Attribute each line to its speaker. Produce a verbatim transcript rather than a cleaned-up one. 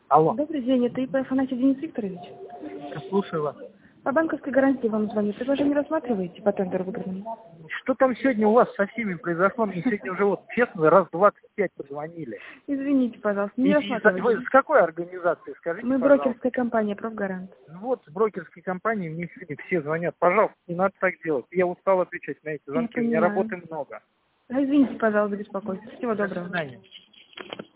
Speaker 1: Алло.
Speaker 2: Добрый день, это ИП Афанасий Денис Викторович.
Speaker 1: Слушаю вас.
Speaker 2: По банковской гарантии вам звоню. Предложение рассматриваете по тендеру выигранному?
Speaker 1: Что там сегодня у вас со всеми произошло? Мне сегодня уже вот честно раз двадцать пять позвонили.
Speaker 2: Извините, пожалуйста, не
Speaker 1: И- и
Speaker 2: рассматривайте.
Speaker 1: Вы с какой организации, скажите,
Speaker 2: Мы
Speaker 1: пожалуйста?
Speaker 2: брокерская компания «Профгарант».
Speaker 1: Ну вот, с брокерской компании мне сегодня все звонят. Пожалуйста, не надо так делать. Я устал отвечать на эти
Speaker 2: Я
Speaker 1: звонки, у меня
Speaker 2: понимаю.
Speaker 1: работы много.
Speaker 2: А, Извините, пожалуйста, за беспокойство. Всего
Speaker 1: До
Speaker 2: доброго.
Speaker 1: свидания.